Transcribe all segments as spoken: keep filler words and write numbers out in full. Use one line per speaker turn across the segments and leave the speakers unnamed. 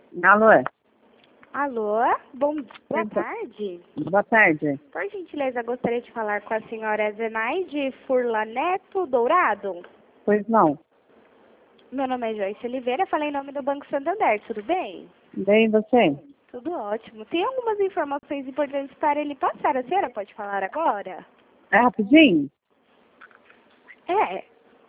Alô?
Alô? Bom, boa tarde.
Boa tarde.
Por gentileza, gostaria de falar com a senhora Zenaide Furla Neto Dourado.
Pois não.
Meu nome é Joyce Oliveira, falei em nome do Banco Santander, tudo bem?
Bem, você?
Tudo ótimo. Tem algumas informações importantes para ele passar. A senhora pode falar agora?
É rapidinho?
É.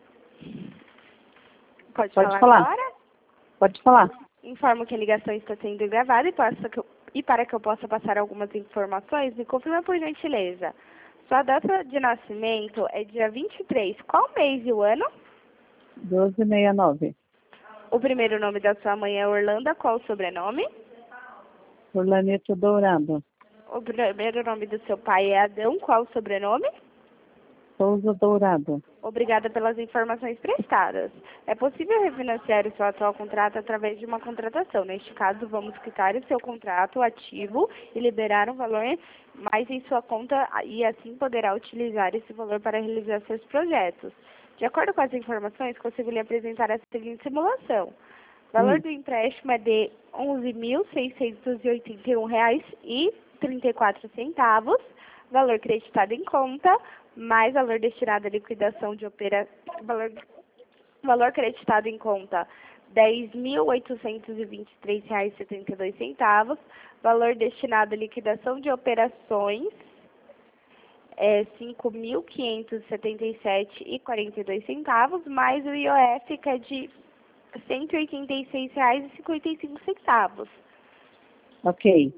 Pode,
Pode
falar,
falar.
agora?
Pode falar.
Informo que a ligação está sendo gravada e, possa que eu, e para que eu possa passar algumas informações, me confirma por gentileza. Sua data de nascimento é dia vinte e três. Qual mês e o ano?
doze sessenta e nove.
O primeiro nome da sua mãe é Orlando. Qual o sobrenome?
Furlanito Dourado.
O primeiro nome do seu pai é Adão. Qual o sobrenome?
Souza Dourado.
Obrigada pelas informações prestadas. É possível refinanciar o seu atual contrato através de uma contratação. Neste caso, vamos quitar o seu contrato ativo e liberar um valor mais em sua conta e assim poderá utilizar esse valor para realizar seus projetos. De acordo com as informações, consigo lhe apresentar a seguinte simulação. O valor
Hum.
do empréstimo é de onze mil seiscentos e oitenta e um reais e trinta e quatro centavos. Valor creditado em conta, mais valor destinado à liquidação de operação, valor, valor creditado em conta, dez mil oitocentos e vinte e três reais e setenta e dois centavos, valor destinado à liquidação de operações, é cinco mil quinhentos e setenta e sete reais e quarenta e dois centavos, mais o I O F, que é de cento e oitenta e seis reais e cinquenta e cinco centavos.
Ok.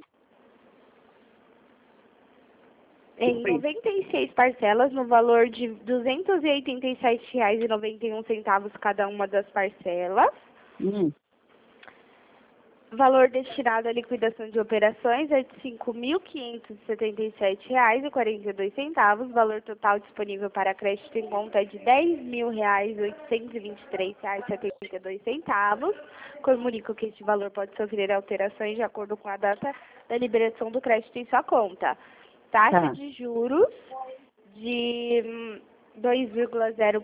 Em noventa e seis parcelas, no valor de duzentos e oitenta e sete reais e noventa e um centavos cada uma das parcelas.
Hum.
Valor destinado à liquidação de operações é de cinco mil quinhentos e setenta e sete reais e quarenta e dois centavos. Valor total disponível para crédito em conta é de dez mil reais e oitocentos e vinte e três reais e setenta e dois centavos. Comunico que este valor pode sofrer alterações de acordo com a data da liberação do crédito em sua conta. Taxa
Tá.
de juros de dois vírgula zero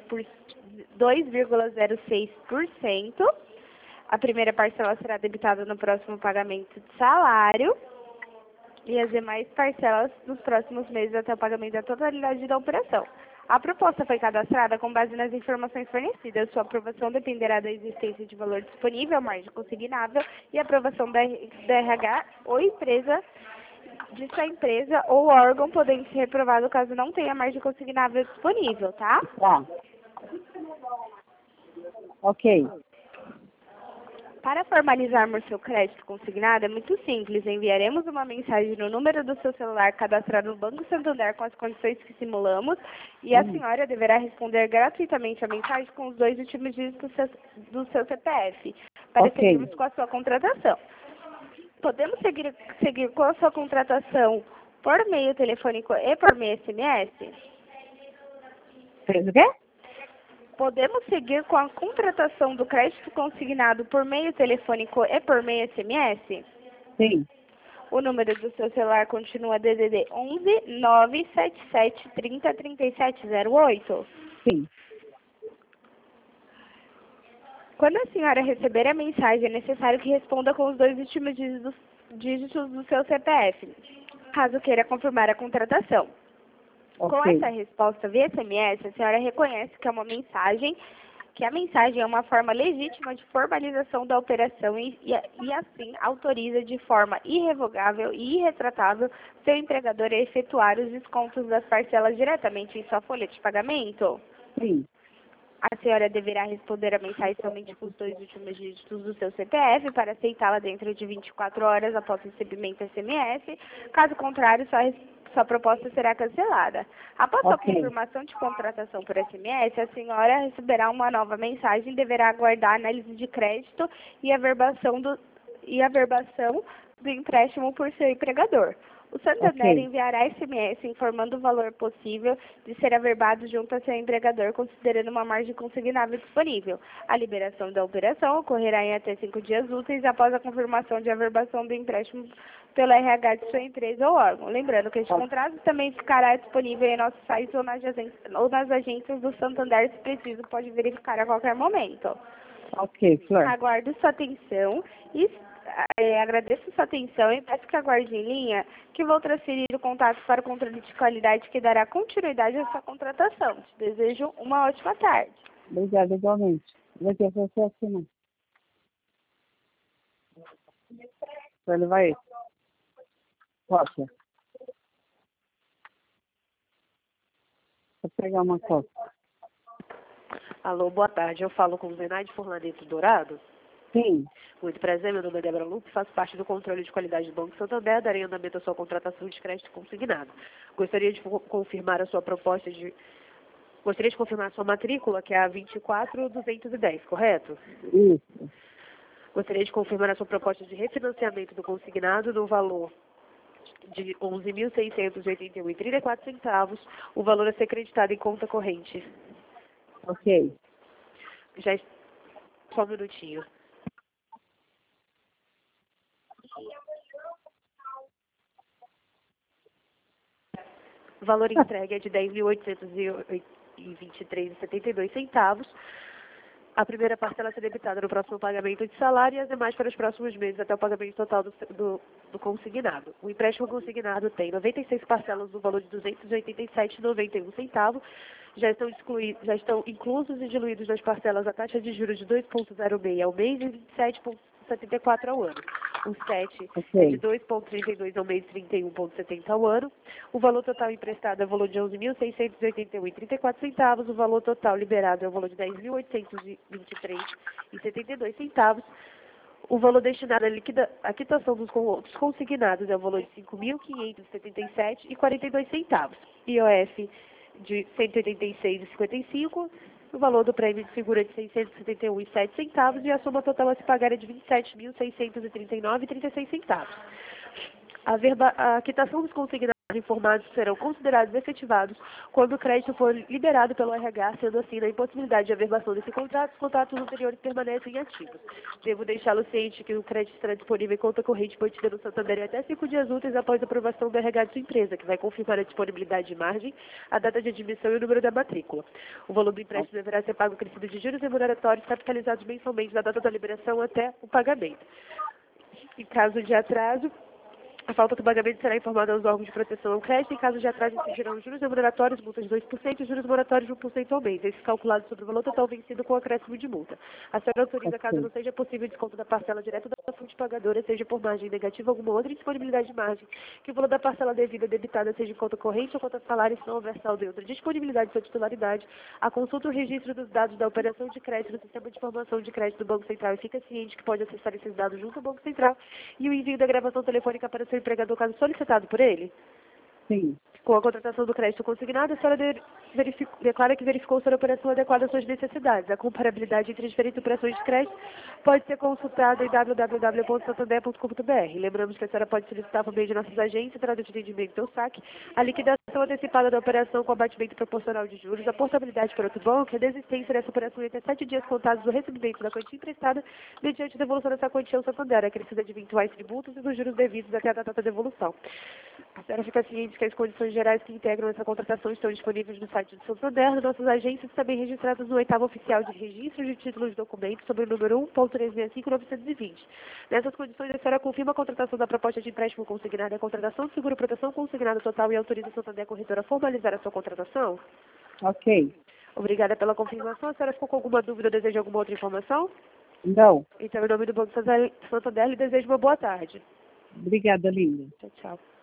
seis por cento. A primeira parcela será debitada no próximo pagamento de salário e as demais parcelas nos próximos meses até o pagamento da totalidade da operação. A proposta foi cadastrada com base nas informações fornecidas. Sua aprovação dependerá da existência de valor disponível, margem consignável e aprovação da, da R H ou empresa de sua empresa ou órgão, podendo ser reprovado caso não tenha margem consignável disponível, tá?
Tá. Ok.
Para formalizarmos seu crédito consignado é muito simples. Enviaremos uma mensagem no número do seu celular cadastrado no Banco Santander com as condições que simulamos e a
Hum.
senhora deverá responder gratuitamente a mensagem com os dois últimos dígitos do seu, do seu C P F para
Ok.
seguirmos com a sua contratação. Podemos seguir, seguir com a sua contratação por meio telefônico e por meio S M S?
Fez o quê?
Podemos seguir com a contratação do crédito consignado por meio telefônico e por meio S M S?
Sim.
O número do seu celular continua D D D onze nove sete sete trinta trinta e sete zero oito?
Sim.
Quando a senhora receber a mensagem, é necessário que responda com os dois últimos dígitos, dígitos do seu C P F, caso queira confirmar a contratação. Com
Ok.
essa resposta via S M S, a senhora reconhece que é uma mensagem, que a mensagem é uma forma legítima de formalização da operação e, e, e assim autoriza de forma irrevogável e irretratável seu empregador a efetuar os descontos das parcelas diretamente em sua folha de pagamento?
Sim.
A senhora deverá responder a mensagem somente com os dois últimos dígitos do seu C P F para aceitá-la dentro de vinte e quatro horas após o recebimento S M S. Caso contrário, sua, sua proposta será cancelada. Após a
Ok.
confirmação de contratação por S M S, a senhora receberá uma nova mensagem e deverá aguardar a análise de crédito e a verbação do, e a verbação do empréstimo por seu empregador. O Santander
Ok.
enviará S M S informando o valor possível de ser averbado junto a seu empregador, considerando uma margem consignável disponível. A liberação da operação ocorrerá em até cinco dias úteis após a confirmação de averbação do empréstimo pelo R H de sua empresa ou órgão. Lembrando que este
Ok.
contrato também ficará disponível em nosso site ou nas agências, ou nas agências do Santander, se preciso, pode verificar a qualquer momento.
Ok, Flor.
Aguardo sua atenção e é, agradeço sua atenção e peço que aguarde em linha que vou transferir o contato para o controle de qualidade que dará continuidade à sua contratação. Te desejo uma ótima tarde.
Obrigada, igualmente. Vai ter você assinar. Vai levar esse. Cópia. Vou pegar uma cópia.
Alô, boa tarde. Eu falo com o Zenaide Forlaneto Dourado.
Sim.
Muito prazer, meu nome é Débora Lupe, faço parte do controle de qualidade do Banco Santander, darei andamento à sua contratação de crédito consignado. Gostaria de confirmar a sua proposta de... Gostaria de confirmar a sua matrícula, que é a vinte e quatro duzentos e dez, correto?
Isso.
Gostaria de confirmar a sua proposta de refinanciamento do consignado no valor de onze mil seiscentos e oitenta e um reais e trinta e quatro centavos, o valor a ser creditado em conta corrente.
Ok.
Já... est- Só um minutinho. O valor entregue é de dez mil oitocentos e vinte e três reais e setenta e dois centavos. A primeira parcela será debitada no próximo pagamento de salário e as demais para os próximos meses até o pagamento total do, do, do consignado. O empréstimo consignado tem noventa e seis parcelas no valor de duzentos e oitenta e sete reais e noventa e um centavos. Já estão, excluídos, já estão inclusos e diluídos nas parcelas a taxa de juros de dois vírgula zero seis ao mês e vinte e sete vírgula setenta e quatro ao ano. O sete
Ok.
é de dois vírgula trinta e dois ao mês e trinta e um vírgula setenta ao ano. O valor total emprestado é o valor de onze mil seiscentos e oitenta e um reais e trinta e quatro centavos. O valor total liberado é o valor de dez mil oitocentos e vinte e três reais e setenta e dois centavos. O valor destinado à liquida, à quitação dos, con- dos consignados é o valor de cinco mil quinhentos e setenta e sete reais e quarenta e dois centavos. I O F de cento e oitenta e seis reais e cinquenta e cinco centavos. O valor do prêmio de seguro é de seiscentos e setenta e um reais e sete centavos e a soma total a se pagar é de vinte e sete mil seiscentos e trinta e nove reais e trinta e seis centavos. A, verba, a quitação dos consignados informados serão considerados efetivados quando o crédito for liberado pelo R H, sendo assim, na impossibilidade de averbação desse contrato, os contratos anteriores permanecem ativos. Devo deixá-lo ciente que o crédito estará disponível em conta corrente mantida no Santander em até cinco dias úteis após a aprovação do R H de sua empresa, que vai confirmar a disponibilidade de margem, a data de admissão e o número da matrícula. O volume do empréstimo deverá ser pago crescido de juros remuneratórios capitalizados mensalmente da data da liberação até o pagamento. Em caso de atraso, a falta do pagamento será informada aos órgãos de proteção ao crédito. Em caso de atraso, incidirão juros remuneratórios, multas de dois por cento e juros moratórios de um por cento ao mês. Esse calculado sobre o valor total vencido com acréscimo de multa. A senhora autoriza, caso não seja possível desconto da parcela direta da fonte pagadora, seja por margem negativa ou alguma outra disponibilidade de margem, que o valor da parcela devida debitada seja em conta corrente ou conta salário, se não houver saldo em outra disponibilidade de sua titularidade, a consulta o registro dos dados da operação de crédito no sistema de informação de crédito do Banco Central e fica ciente que pode acessar esses dados junto ao Banco Central e o envio da gravação telefônica para seu empregador, caso solicitado por ele.
Sim.
Com a contratação do crédito consignado, a senhora de- verific- declara que verificou ser a operação adequada às suas necessidades. A comparabilidade entre diferentes operações de crédito pode ser consultada em w w w ponto santander ponto com ponto b r. Lembramos que a senhora pode solicitar por meio de nossas agências, trazendo de atendimento ou saque, a liquidação antecipada da operação com abatimento proporcional de juros, a portabilidade para outro banco e a desistência dessa operação em até sete dias contados do recebimento da quantia emprestada mediante a devolução dessa quantia ao Santander, acrescida de eventuais tributos e dos juros devidos até a data da devolução. A senhora fica ciente que as condições gerais que integram essa contratação estão disponíveis no site do Santander, nas nossas agências também registradas no oitavo oficial de registro de títulos de documentos sobre o número um ponto trezentos e sessenta e cinco ponto novecentos e vinte. Nessas condições, a senhora confirma a contratação da proposta de empréstimo consignado e a contratação de seguro-proteção consignado total e autoriza o Santander Corretora a formalizar a sua contratação?
Ok.
Obrigada pela confirmação. A senhora ficou com alguma dúvida ou deseja alguma outra informação?
Não.
Então, em nome do Banco Santander, lhe desejo uma boa tarde.
Obrigada, linda.
Tchau, tchau.